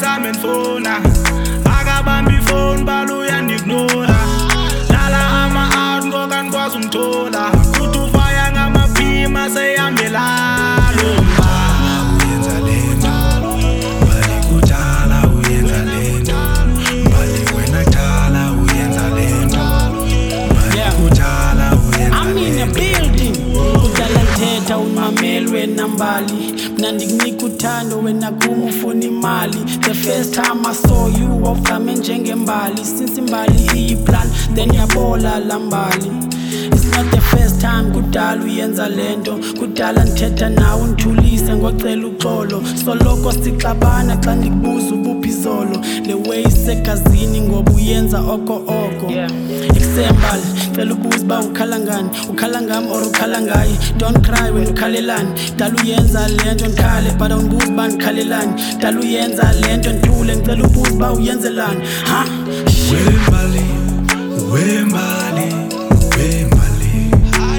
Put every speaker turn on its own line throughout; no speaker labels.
same ndifuna akabambi ifone baluya ndignora dlala ama-out ngoka ndikwazi umthola kuthi ufaya ngamaphima seyambelalo uyenza lento bali kudala uyenza lento bali wena kudala uyenza lento bali kudala uyenza
I'm in a building kudala nthetha umameli wena mbali mna ndikunika uthando wena kum ufuna imali. The first time I saw you wawugqame njengembali since imbali iyiplan then yabola la mbali. It's not the first time kudala uyenza lento kudala nthetha nawe undithulise ngocela uxolo soloko sixabana xa ndikubuza ubuphizolo le way isegazini ngoba uyenza oko Exembal cela ubuze ba ukhala ngani ukhala ngami or ukhala ngaye don't cry when ukhalelani dala uyenza lento ndikhale but awundibuzi ba ndikhalelani dala uyenza lento ndithule ngicela ubuze ba uyenzelani ha
wembali wembali wembali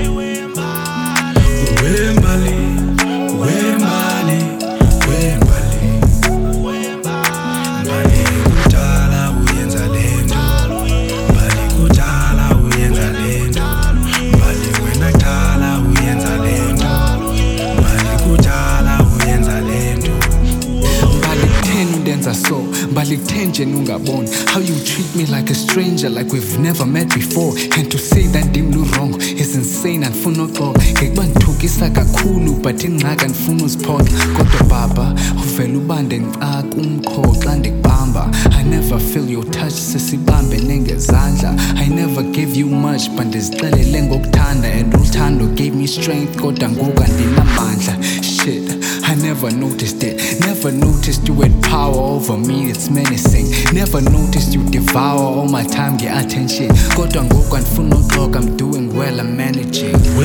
wembali wembali wembali bali kudala uyenza lento bali kudala uyenza lento bali wena kudala uyenza lento bali kudala uyenza lento
Mbali 10 undenza so Mbali 10 nje ungaboni how you treat me like a stranger like we've never met before and to say that ndimlu wrong is insane andifuna uxoxa ngekuba ndithukisa kakhulu but ingxaka ndifuna uziphoxa kodwa baba uvela ubande ngicaka umqho xa ndikubamba I never feel your touch sesibambe nengezandla I never gave you much but ndizixelele ngokuthanda and uthando gave me strength kodwa ngoku andinamandla shit I never noticed it, never noticed you had power over me, it's menacing. Never noticed you devour all my time, get attention. Kodwa ngoku andifuna uxoxa, I'm doing well, I'm managing.